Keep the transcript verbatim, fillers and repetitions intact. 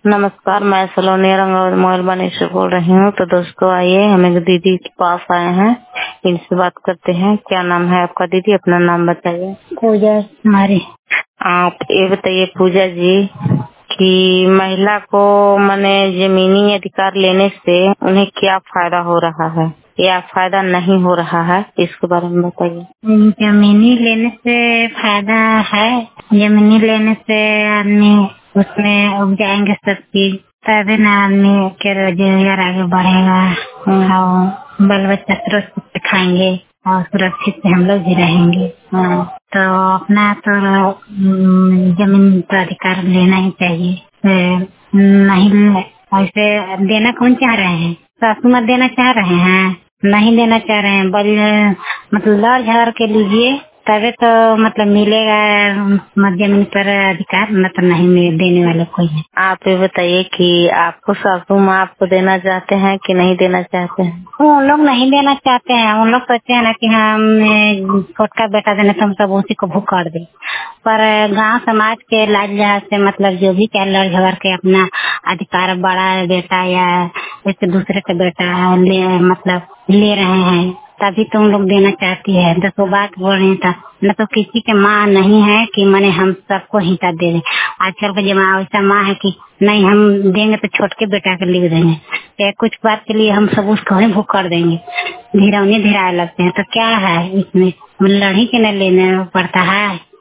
नमस्कार, मैं सलोनी रंगावत मोबाइल से बोल रही हूँ। तो दोस्तों आइए हम एक दीदी के पास आए हैं, इनसे बात करते हैं। क्या नाम है आपका दीदी? अपना नाम बताइए। पूजा हमारी। आप ये बताइए पूजा जी कि महिला को माने जमीनी अधिकार लेने से उन्हें क्या फायदा हो रहा है या फायदा नहीं हो रहा है, इसके बारे में बताइए। जमीनी लेने से फायदा है। जमीनी लेने से आदमी उसमें उग जाएंगे सब चीज, तभी ना आदमी के रोजगार आगे बढ़ेगा और बाल बच्चा सुरक्षित से खाएंगे और सुरक्षित से हम लोग भी रहेंगे। हाँ, तो अपना तो अम, जमीन का अधिकार लेना ही चाहिए। ए, नहीं ऐसे देना कौन चाह रहे हैं? सासू माँ देना चाह रहे हैं? नहीं देना चाह रहे हैं। बल मतलब लड़ झगड़ के लीजिए तभी तो मतलब मिलेगा मत जमीन पर अधिकार, न तो नहीं मिल देने वाले कोई है। आप ये बताइए कि आपको सासू माँ आपको देना चाहते हैं कि नहीं देना चाहते हैं? उन लोग नहीं देना चाहते हैं। उन लोग सोचते हैं ना कि हम छोटका बेटा देने से हम सब उसी को भूख कर दे। पर गांव समाज के लाज लिहाज से मतलब जो भी क्या लड़ झगड़ के अपना अधिकार बड़ा बेटा या जैसे दूसरे का बेटा ले मतलब ले रहे हैं, तभी तो उन लोग देना चाहती है। दसों बात बोल रही था, न तो किसी के माँ नहीं है कि मैंने हम सबको हिस्सा दे दें। आजकल का जमाना ऐसा माँ है कि नहीं हम देंगे तो छोटके बेटा के लिख देंगे या कुछ बात के लिए हम सब उसको ही भूख कर देंगे। धीरौनी धीराए लगते हैं। तो क्या है इसमें, लड़ी के न लेने पड़ता है।